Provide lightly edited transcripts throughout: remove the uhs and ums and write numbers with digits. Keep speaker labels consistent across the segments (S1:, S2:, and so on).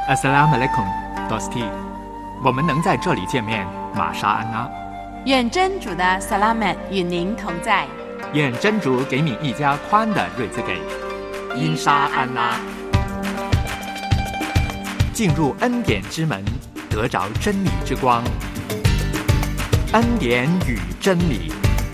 S1: Assalamualaikum, Dosti。我们能在这里见面，玛莎安娜。
S2: 愿真主的萨拉曼与您同在。
S1: 愿真主给你一家宽的日子给。因沙安拉。进入恩典之门，得着真理之光。恩典与真理。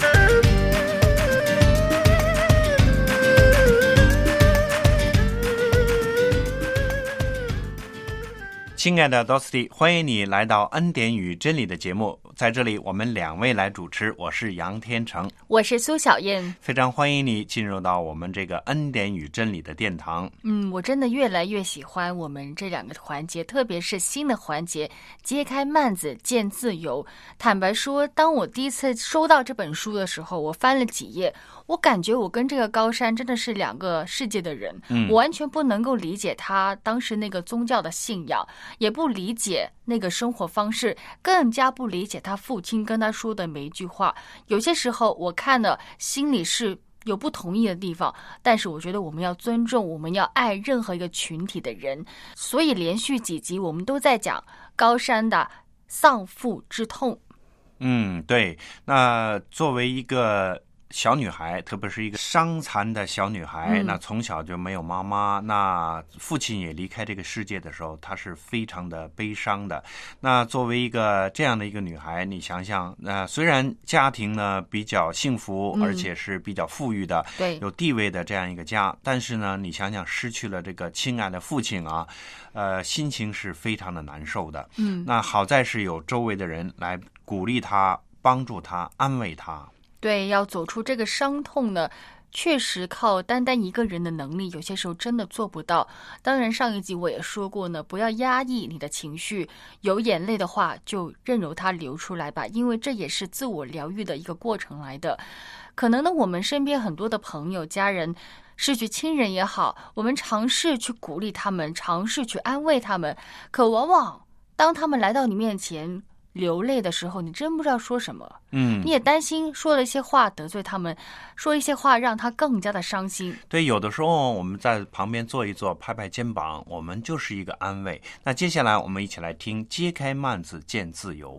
S3: 亲爱的 Dosti， 欢迎你来到恩典与真理的节目。在这里我们两位来主持，我是杨天成，
S4: 我是苏小燕。
S3: 非常欢迎你进入到我们这个恩典与真理的殿堂。
S4: 我真的越来越喜欢我们这两个环节，特别是新的环节揭开幔子见自由。坦白说，当我第一次收到这本书的时候，我翻了几页，我感觉我跟这个高山真的是两个世界的人。我完全不能够理解他当时那个宗教的信仰，也不理解那个生活方式，更加不理解他父亲跟他说的每一句话。有些时候我看了心里是有不同意的地方，但是我觉得我们要尊重，我们要爱任何一个群体的人。所以连续几集我们都在讲高山的丧父之痛。
S3: 对，那作为一个小女孩，特别是一个伤残的小女孩，那从小就没有妈妈，那父亲也离开这个世界的时候，她是非常的悲伤的。那作为一个这样的一个女孩，你想想，虽然家庭呢比较幸福，而且是比较富裕的，
S4: 对，
S3: 有地位的这样一个家，但是呢，你想想失去了这个亲爱的父亲啊，心情是非常的难受的。那好在是有周围的人来鼓励她、帮助她、安慰她。
S4: 对，要走出这个伤痛呢，确实靠单单一个人的能力，有些时候真的做不到。当然上一集我也说过呢，不要压抑你的情绪，有眼泪的话就任由它流出来吧，因为这也是自我疗愈的一个过程来的。可能呢，我们身边很多的朋友、家人失去亲人也好，我们尝试去鼓励他们，尝试去安慰他们，可往往当他们来到你面前流泪的时候，你真不知道说什么。你也担心说了一些话得罪他们，说一些话让他更加的伤心。
S3: 对，有的时候我们在旁边坐一坐，拍拍肩膀，我们就是一个安慰。那接下来我们一起来听揭开幔子见自由。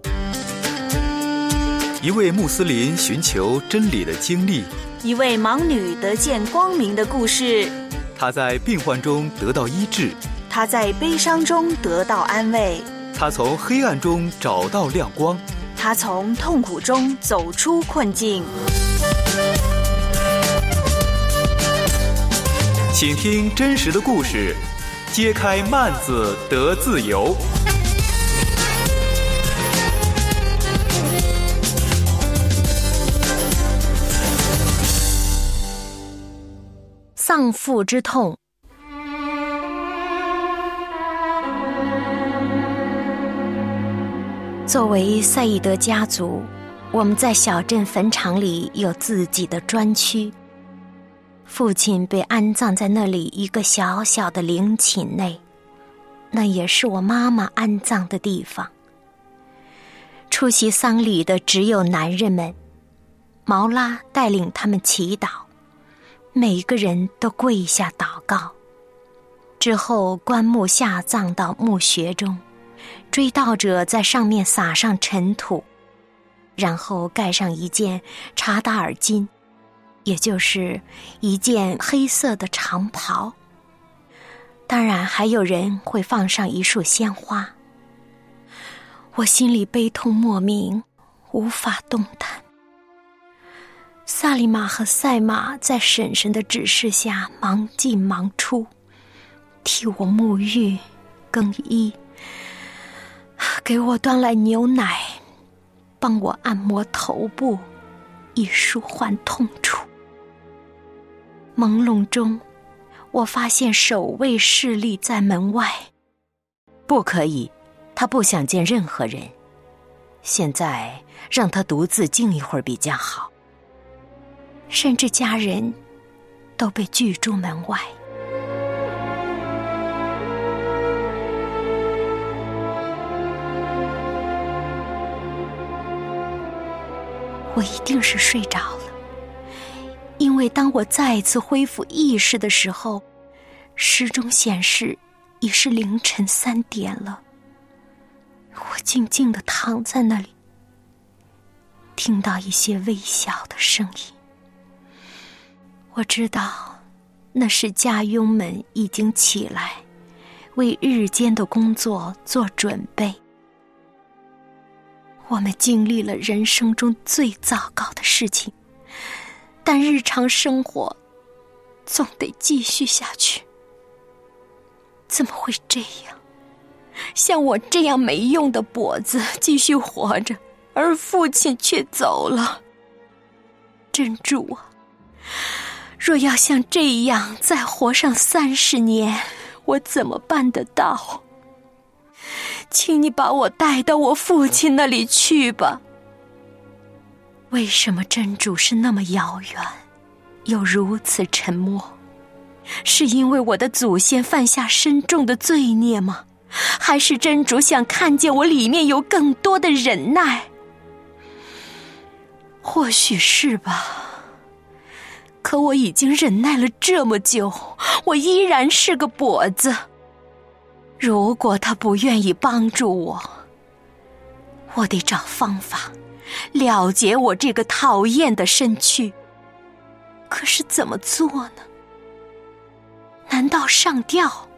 S5: 一位穆斯林寻求真理的经历，
S6: 一位盲女得见光明的故事。
S5: 她在病患中得到医治，
S6: 她在悲伤中得到安慰，
S5: 他从黑暗中找到亮光，
S6: 他从痛苦中走出困境。
S5: 请听真实的故事，揭开幔子得自由。
S7: 丧父之痛。作为赛义德家族，我们在小镇坟场里有自己的专区。父亲被安葬在那里一个小小的陵寝内，那也是我妈妈安葬的地方。出席丧礼的只有男人们，毛拉带领他们祈祷，每个人都跪下祷告。之后棺木下葬到墓穴中，追悼者在上面撒上尘土，然后盖上一件查达尔巾，也就是一件黑色的长袍。当然还有人会放上一束鲜花。我心里悲痛莫名，无法动弹。萨利玛和赛马在婶婶的指示下忙进忙出，替我沐浴更衣，给我端来牛奶，帮我按摩头部，以舒缓痛楚。朦胧中，我发现守卫侍立在门外。
S8: 不可以，他不想见任何人。现在让他独自静一会儿比较好。
S7: 甚至家人都被拒出门外。我一定是睡着了，因为当我再一次恢复意识的时候，时钟显示已是凌晨3点了。我静静地躺在那里，听到一些微小的声音。我知道那是家佣们已经起来，为日间的工作做准备。我们经历了人生中最糟糕的事情，但日常生活总得继续下去。怎么会这样？像我这样没用的跛子继续活着，而父亲却走了。真主啊，若要像这样再活上30年，我怎么办得到？请你把我带到我父亲那里去吧。为什么真主是那么遥远，又如此沉默？是因为我的祖先犯下深重的罪孽吗？还是真主想看见我里面有更多的忍耐？或许是吧。可我已经忍耐了这么久，我依然是个跛子。如果他不愿意帮助我，我得找方法了结我这个讨厌的身躯。可是怎么做呢？难道上吊？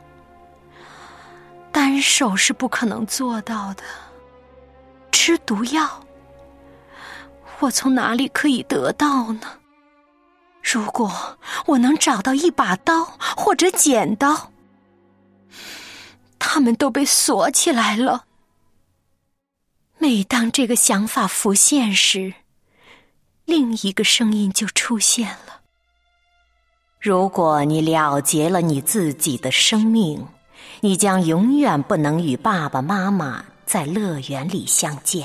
S7: 单手是不可能做到的。吃毒药，我从哪里可以得到呢？如果我能找到一把刀或者剪刀，他们都被锁起来了。每当这个想法浮现时，另一个声音就出现了。
S8: 如果你了结了你自己的生命，你将永远不能与爸爸妈妈在乐园里相见。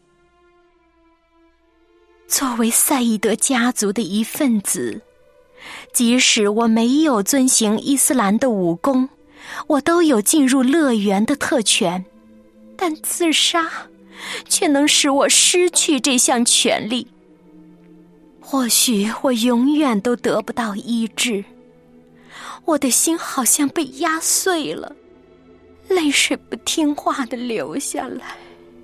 S7: 作为赛义德家族的一份子，即使我没有遵行伊斯兰的武功，我都有进入乐园的特权，但自杀却能使我失去这项权利。或许我永远都得不到医治，我的心好像被压碎了，泪水不听话地流下来。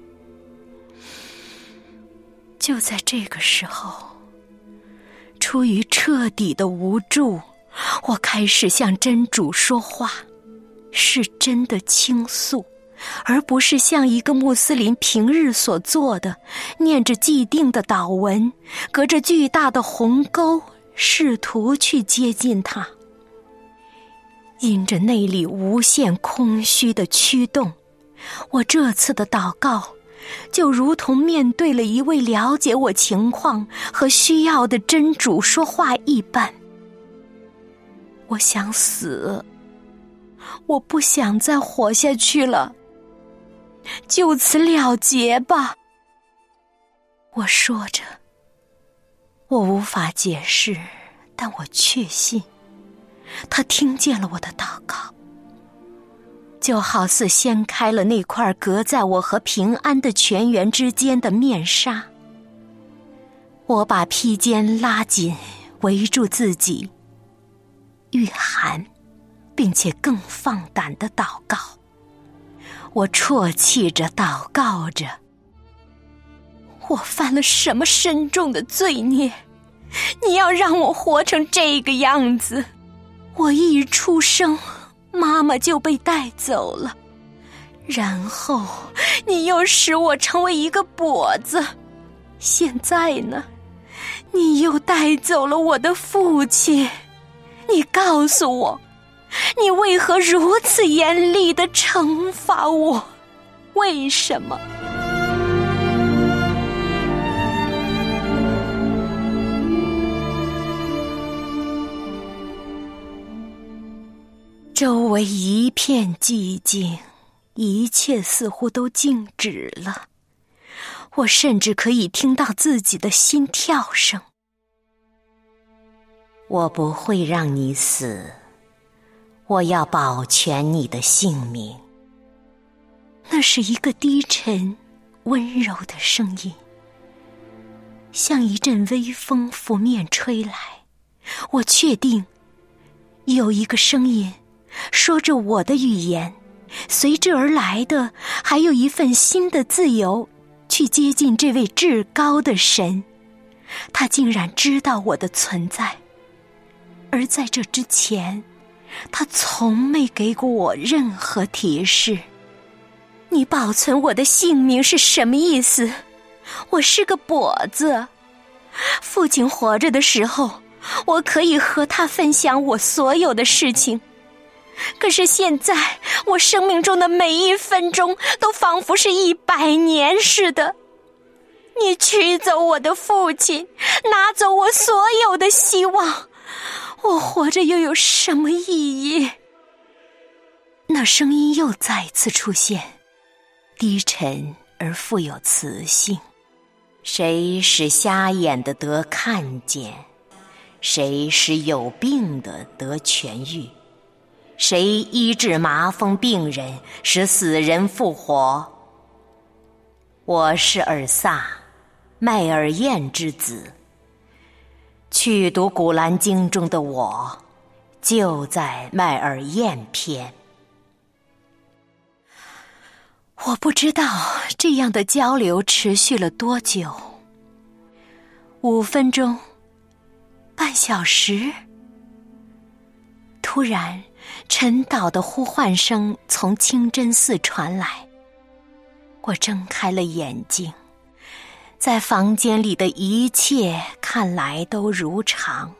S7: 就在这个时候，出于彻底的无助，我开始向真主说话，是真的倾诉，而不是像一个穆斯林平日所做的，念着既定的祷文，隔着巨大的鸿沟，试图去接近他。因着内里无限空虚的驱动，我这次的祷告就如同面对了一位了解我情况和需要的真主说话一般。我想死，我不想再活下去了，就此了结吧。我说着，我无法解释，但我确信他听见了我的祷告，就好似掀开了那块隔在我和平安的泉源之间的面纱。我把披肩拉紧，围住自己，御寒，并且更放胆地祷告。我啜泣着祷告着，我犯了什么深重的罪孽？你要让我活成这个样子？我一出生，妈妈就被带走了，然后你又使我成为一个跛子，现在呢，你又带走了我的父亲。你告诉我，你为何如此严厉地惩罚我？为什么？周围一片寂静，一切似乎都静止了。我甚至可以听到自己的心跳声。
S8: 我不会让你死，我要保全你的性命。
S7: 那是一个低沉、温柔的声音，像一阵微风拂面吹来。我确定有一个声音说着我的语言，随之而来的还有一份新的自由，去接近这位至高的神。他竟然知道我的存在，而在这之前，他从没给过我任何提示。你保存我的性命是什么意思？我是个跛子。父亲活着的时候，我可以和他分享我所有的事情。可是现在，我生命中的每一分钟都仿佛是100年似的。你取走我的父亲，拿走我所有的希望，我活着又有什么意义？那声音又再次出现，低沉而富有磁性。谁使瞎眼的得看见？谁使有病的得痊愈？谁医治麻风病人，使死人复活？我是尔撒，麦尔燕之子。去读古兰经中的我，就在麦尔燕篇。我不知道这样的交流持续了多久，5分钟、半小时。突然，陈导的呼唤声从清真寺传来，我睁开了眼睛，在房间里的一切看来都如常。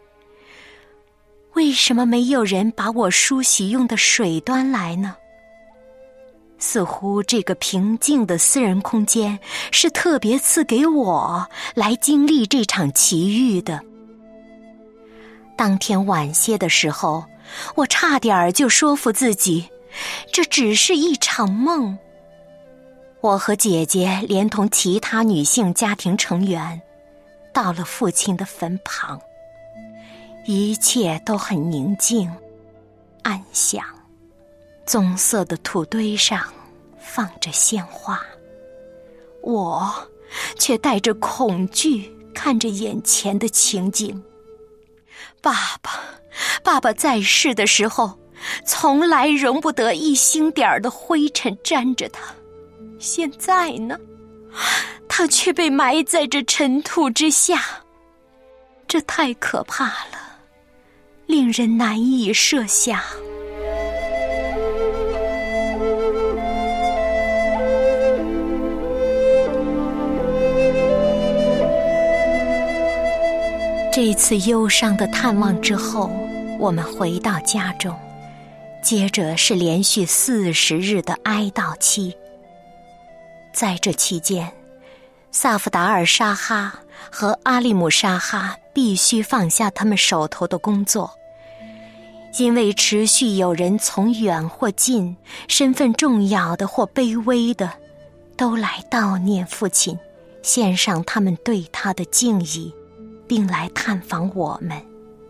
S7: 为什么没有人把我梳洗用的水端来呢？似乎这个平静的私人空间是特别赐给我来经历这场奇遇的。当天晚些的时候，我差点就说服自己，这只是一场梦。我和姐姐连同其他女性家庭成员到了父亲的坟旁，一切都很宁静安详。棕色的土堆上放着鲜花，我却带着恐惧看着眼前的情景。爸爸在世的时候，从来容不得一星点的灰尘沾着他，现在呢，他却被埋在这尘土之下，这太可怕了，令人难以设想。这次忧伤的探望之后，我们回到家中，接着是连续40日的哀悼期。在这期间，萨夫达尔沙哈和阿利姆沙哈必须放下他们手头的工作，因为持续有人从远或近，身份重要的或卑微的，都来悼念父亲，献上他们对他的敬意，并来探访我们。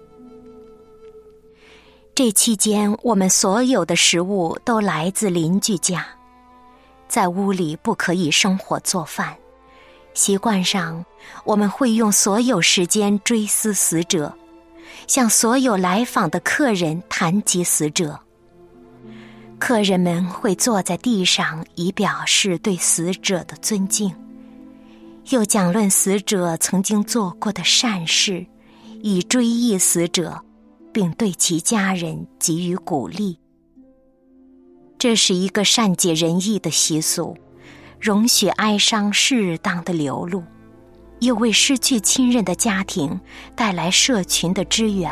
S7: 这期间，我们所有的食物都来自邻居家，在屋里不可以生火做饭。习惯上，我们会用所有时间追思死者，向所有来访的客人谈及死者。客人们会坐在地上，以表示对死者的尊敬，又讲论死者曾经做过的善事，以追忆死者，并对其家人给予鼓励。这是一个善解人意的习俗，容许哀伤适当的流露，又为失去亲人的家庭带来社群的支援。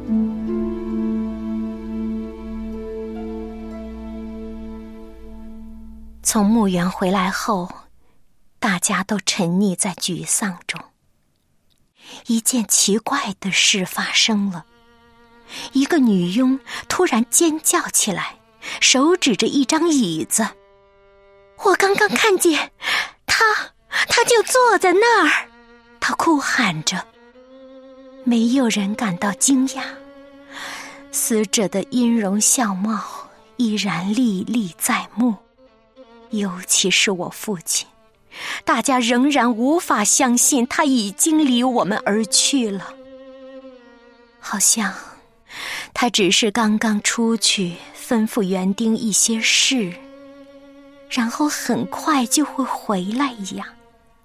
S7: 从墓园回来后，大家都沉溺在沮丧中。一件奇怪的事发生了，一个女佣突然尖叫起来，手指着一张椅子。我刚刚看见他就坐在那儿，她哭喊着。没有人感到惊讶，死者的音容笑貌依然历历在目，尤其是我父亲，大家仍然无法相信他已经离我们而去了。好像他他只是刚刚出去吩咐园丁一些事，然后很快就会回来一样。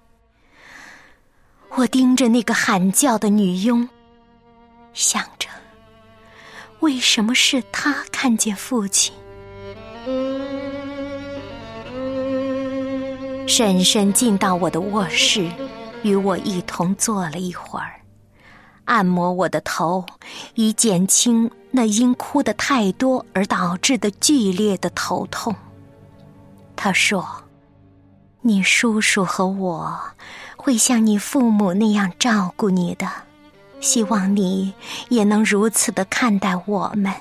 S7: 我盯着那个喊叫的女佣，想着为什么是她看见父亲。婶婶进到我的卧室，与我一同坐了一会儿，按摩我的头，以减轻那因哭得太多而导致的剧烈的头痛。她说，你叔叔和我会像你父母那样照顾你的，希望你也能如此地看待我们。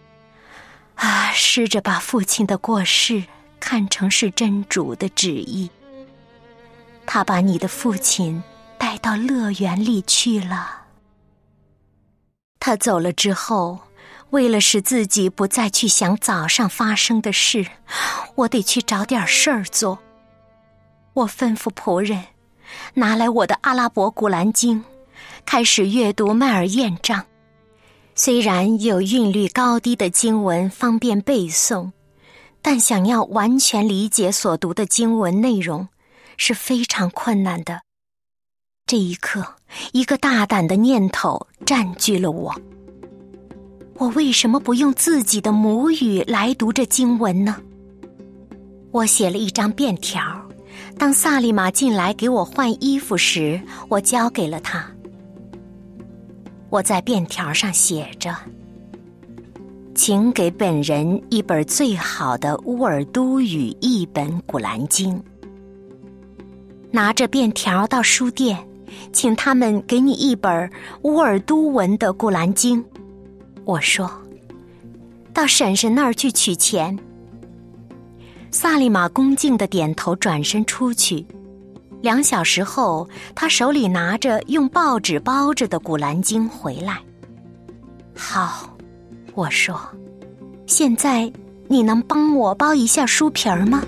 S7: 试着把父亲的过世看成是真主的旨意。他把你的父亲带到乐园里去了。他走了之后，为了使自己不再去想早上发生的事，我得去找点事儿做。我吩咐仆人拿来我的阿拉伯古兰经，开始阅读麦尔验章。虽然有韵律高低的经文方便背诵，但想要完全理解所读的经文内容是非常困难的。这一刻，一个大胆的念头占据了我。我为什么不用自己的母语来读这经文呢？我写了一张便条，当萨利玛进来给我换衣服时，我交给了他。我在便条上写着，请给本人一本最好的乌尔都语译本古兰经。拿着便条到书店，请他们给你一本乌尔都文的古兰经。我说，到婶婶那儿去取钱。萨利玛恭敬地点头，转身出去。2小时后，他手里拿着用报纸包着的古兰经回来。好，我说，现在你能帮我包一下书皮儿吗？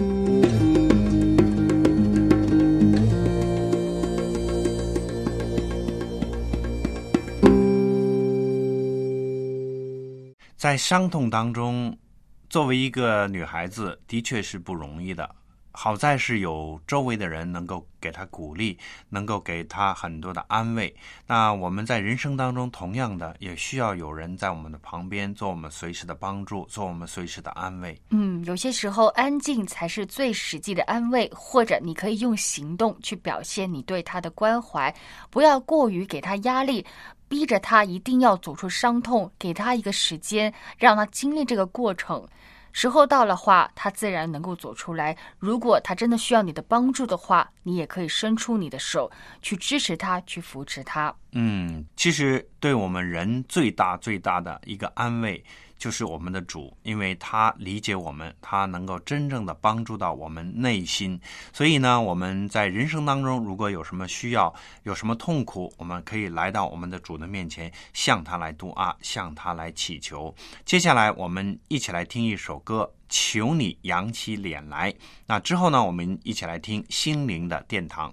S3: 在伤痛当中，作为一个女孩子的确是不容易的。好在是有周围的人能够给她鼓励，能够给她很多的安慰。那我们在人生当中同样的也需要有人在我们的旁边，做我们随时的帮助，做我们随时的安慰。
S4: 有些时候安静才是最实际的安慰，或者你可以用行动去表现你对他的关怀，不要过于给他压力，逼着他一定要走出伤痛，给他一个时间，让他经历这个过程。时候到了话，他自然能够走出来。如果他真的需要你的帮助的话，你也可以伸出你的手去支持他，去扶持他。
S3: 其实对我们人最大的一个安慰就是我们的主，因为他理解我们，他能够真正的帮助到我们内心。所以呢，我们在人生当中如果有什么需要，有什么痛苦，我们可以来到我们的主的面前，向他来读啊，向他来祈求。接下来我们一起来听一首歌，求你扬起脸来。那之后呢，我们一起来听心灵的殿堂。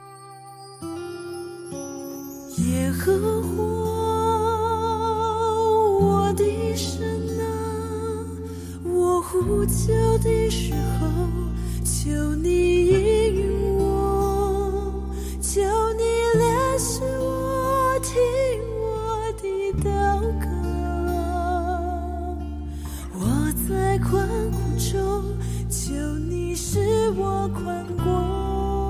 S9: 耶和华我的神啊，我呼求的时候，求你应允我，求你怜恤我，听我的祷告。我在困苦中，求你使我宽广。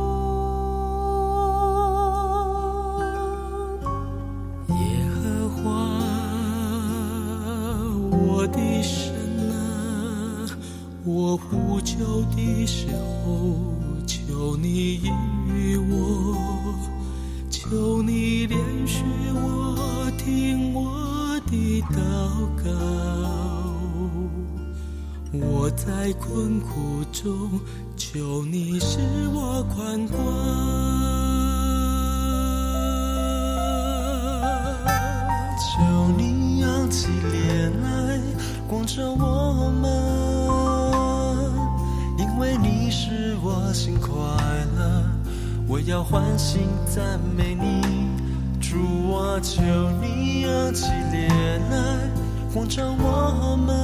S9: 我的神啊，我呼求的时候，求你应允我，求你怜恤我，听我的祷告。我在困苦中，求你使我宽广。求你扬起脸来，光照我们，因为你使我心快乐，我要欢欣赞美你。主啊，求你扬起脸来， 光照我们，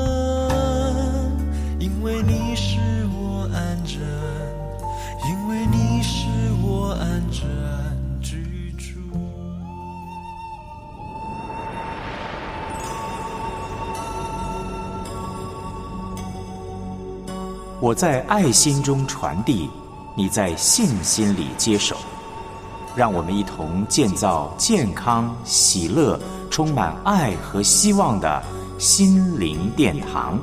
S9: 因为你是我安枕，因为你是我安枕居住。
S5: 我在爱心中传递，你在信心里接手。让我们一同建造健康、喜乐、充满爱和希望的心灵殿堂。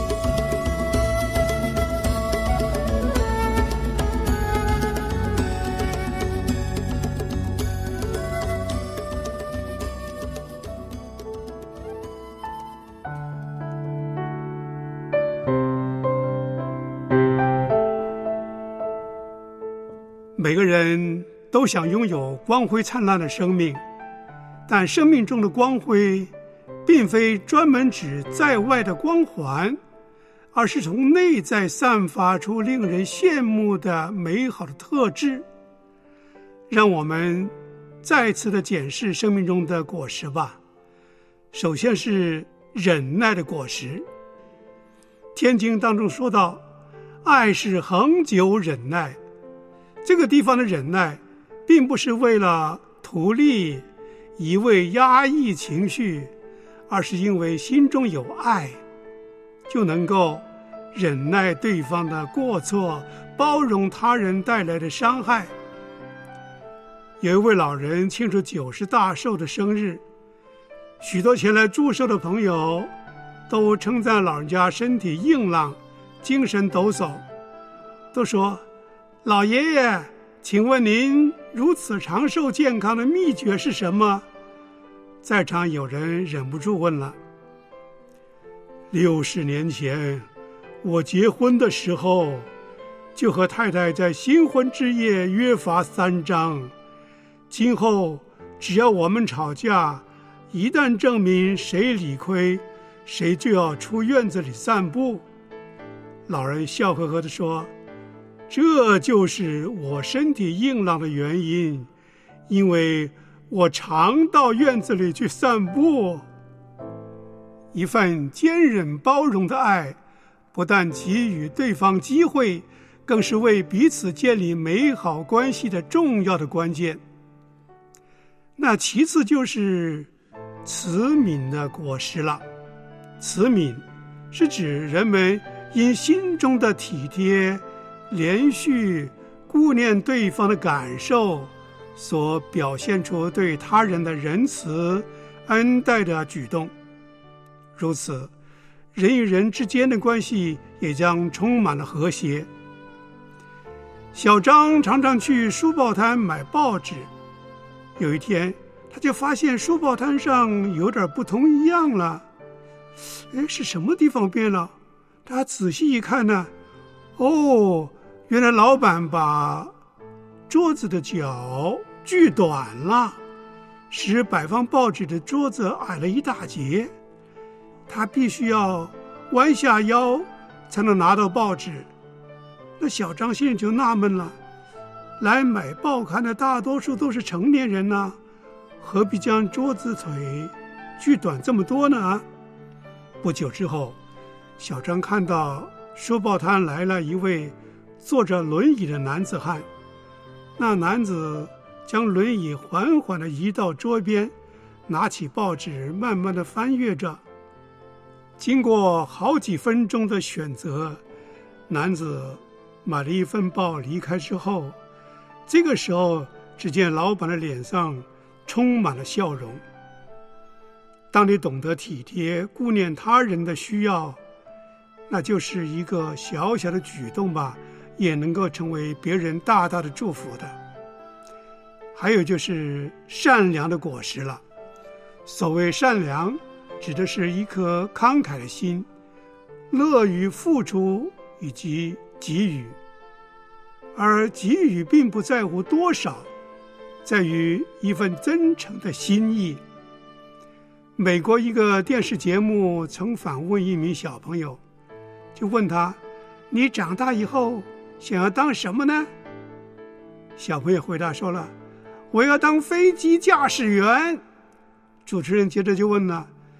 S10: 每个人都想拥有光辉灿烂的生命，但生命中的光辉并非专门指在外的光环，而是从内在散发出令人羡慕的美好的特质。让我们再次的检视生命中的果实吧。首先是忍耐的果实。天经当中说到，爱是恒久忍耐。这个地方的忍耐并不是为了图利，一味压抑情绪，而是因为心中有爱，就能够忍耐对方的过错，包容他人带来的伤害。有一位老人庆祝90大寿的生日，许多前来祝寿的朋友都称赞老人家身体硬朗，精神抖擞，都说，老爷爷，请问您如此长寿健康的秘诀是什么？在场有人忍不住问了。60年前，我结婚的时候，就和太太在新婚之夜约法3章，今后只要我们吵架，一旦证明谁理亏，谁就要出院子里散步。老人笑呵呵地说，这就是我身体硬朗的原因，因为我常到院子里去散步。一份坚忍包容的爱，不但给予对方机会，更是为彼此建立美好关系的重要的关键。那其次就是慈悯的果实了。慈悯是指人们因心中的体贴、连续顾念对方的感受，所表现出对他人的仁慈、恩待的举动。如此，人与人之间的关系也将充满了和谐。小张常常去书报摊买报纸，有一天他就发现书报摊上有点不同一样了。是什么地方变了？他仔细一看呢，原来老板把桌子的脚锯短了，使摆放报纸的桌子矮了一大截。他必须要弯下腰才能拿到报纸。那小张先生就纳闷了，来买报刊的大多数都是成年人呢，何必将桌子腿锯短这么多呢？不久之后，小张看到书报摊来了一位坐着轮椅的男子汉。那男子将轮椅缓缓地移到桌边，拿起报纸慢慢地翻阅着。经过好几分钟的选择，男子买了一份报离开之后，这个时候只见老板的脸上充满了笑容。当你懂得体贴顾念他人的需要，那就是一个小小的举动吧，也能够成为别人大大的祝福的。还有就是善良的果实了。所谓善良，指的是一颗慷慨的心，乐于付出以及给予。而给予并不在乎多少，在于一份真诚的心意。美国一个电视节目曾访问一名小朋友，就问他，你长大以后想要当什么呢？小朋友回答说了，我要当飞机驾驶员。主持人接着就问了，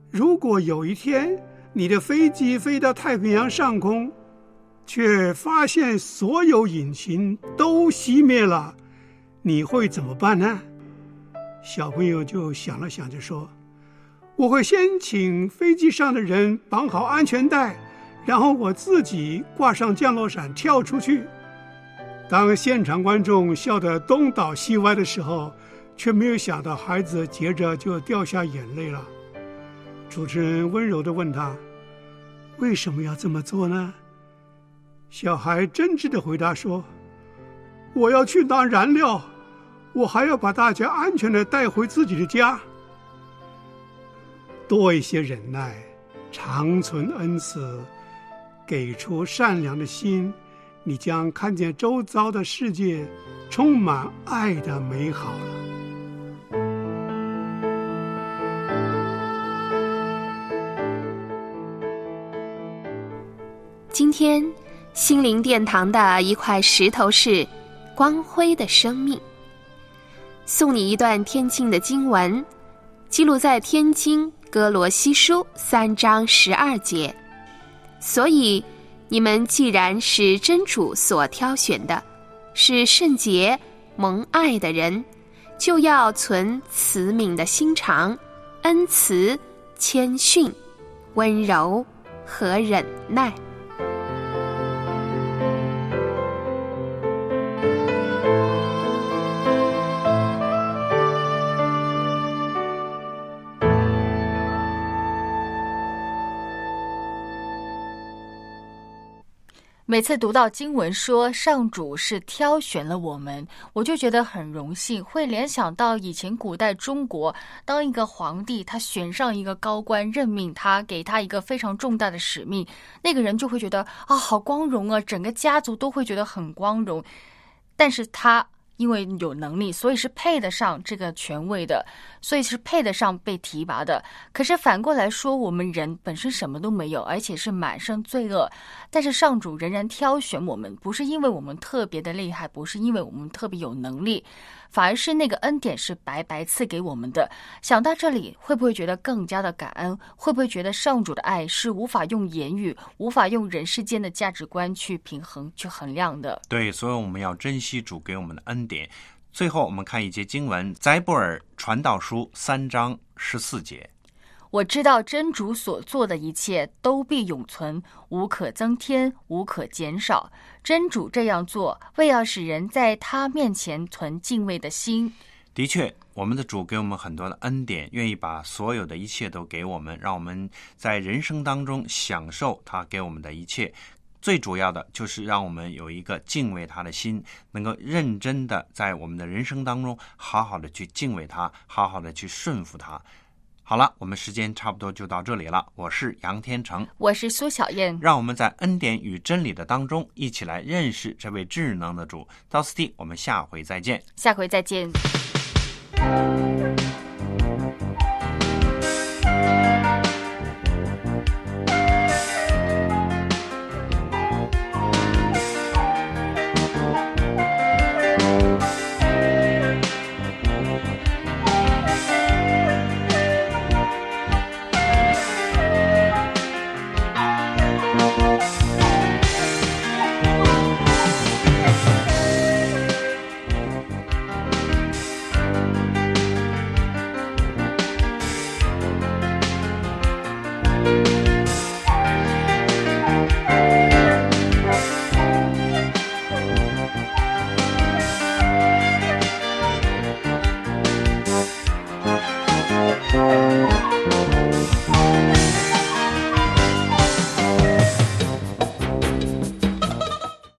S10: 如果有一天你的飞机飞到太平洋上空，却发现所有引擎都熄灭了，你会怎么办呢？小朋友就想了想，就说：我会先请飞机上的人绑好安全带，然后我自己挂上降落伞跳出去。当现场观众笑得东倒西歪的时候，却没有想到孩子接着就掉下眼泪了。主持人温柔地问他：为什么要这么做呢？小孩真挚地回答说：我要去拿燃料，我还要把大家安全地带回自己的家。多一些忍耐，长存恩慈，给出善良的心，你将看见周遭的世界充满爱的美好了。
S11: 今天心灵殿堂的一块石头是光辉的生命。送你一段天经的经文，记录在天经哥罗西书3章12节。所以你们既然是真主所挑选的，是圣洁蒙爱的人，就要存慈悯的心肠，恩慈、谦逊、温柔和忍耐。
S4: 每次读到经文说上主是挑选了我们，我就觉得很荣幸，会联想到以前古代中国，当一个皇帝他选上一个高官，任命他，给他一个非常重大的使命，那个人就会觉得好光荣啊，整个家族都会觉得很光荣。但是他因为有能力，所以是配得上这个权位的，所以是配得上被提拔的。可是反过来说，我们人本身什么都没有，而且是满身罪恶，但是上主仍然挑选我们，不是因为我们特别的厉害，不是因为我们特别有能力，反而是那个恩典是白白赐给我们的。想到这里，会不会觉得更加的感恩？会不会觉得上主的爱是无法用言语，无法用人世间的价值观去平衡、去衡量的？
S3: 对，所以我们要珍惜主给我们的恩典。最后我们看一节经文，载布尔传道书3章14节。
S4: 我知道真主所做的一切都必永存，无可增添，无可减少。真主这样做，为要使人在他面前存敬畏的心。
S3: 的确，我们的主给我们很多的恩典，愿意把所有的一切都给我们，让我们在人生当中享受他给我们的一切。最主要的就是让我们有一个敬畏他的心，能够认真的在我们的人生当中好好的去敬畏他，好好的去顺服他。好了，我们时间差不多就到这里了。我是杨天成，
S4: 我是苏小燕，
S3: 让我们在恩典与真理的当中一起来认识这位智能的主。道斯蒂，我们下回再见。
S4: 下回再见。